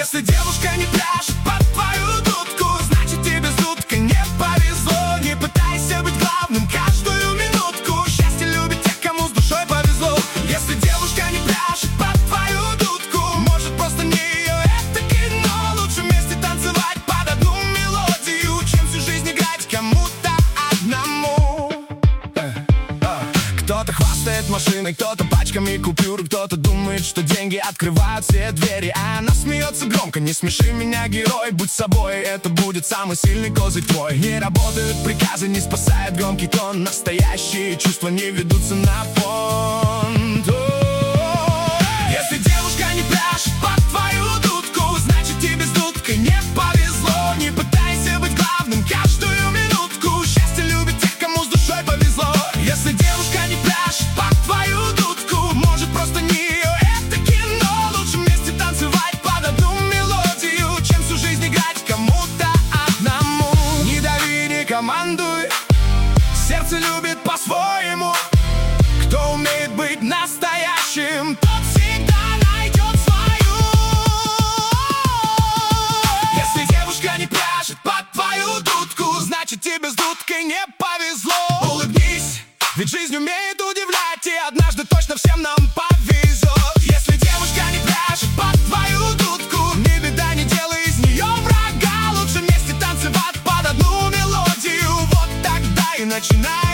Если девушка не пляшет под твою дудку, значит тебе с дудкой не повезло. Не пытайся быть главным каждую минутку. Счастье любит тех, кому с душой повезло. Если девушка не пляшет под твою дудку, может просто не ее это кино. Лучше вместе танцевать под одну мелодию, чем всю жизнь играть кому-то одному. Кто-то хвастает машиной, кто-то пачками купюр, кто-то думает, что деньги открывают все двери, а она смеется громко: не смеши меня, герой, будь собой, это будет самый сильный козырь твой. Не работают приказы, не спасает громкий тон, настоящие чувства не ведутся на понт. Если девушка не пляшет под твою дудку, значит тебе с дудкой не повезло. Не пытайся быть главным каждую минутку. Счастье любит тех, кому с душой повезло. Если девушка не пляшет под твою дудку, может просто не ее это кино. Лучше вместе танцевать под одну мелодию, чем всю жизнь играть кому-то одному. Не дави, не командуй, сердце любит по-своему. Кто умеет быть настоящим, тот всегда найдет свою. Если девушка не пляшет под твою дудку, значит тебе с дудкой не повезло. Улыбнись, ведь жизнь умеет удивлять, и однажды точно всем нам повезет. Если девушка не пляшет под твою дудку, не беда, не делай из нее врага. Лучше вместе танцевать под одну мелодию, вот тогда и начинай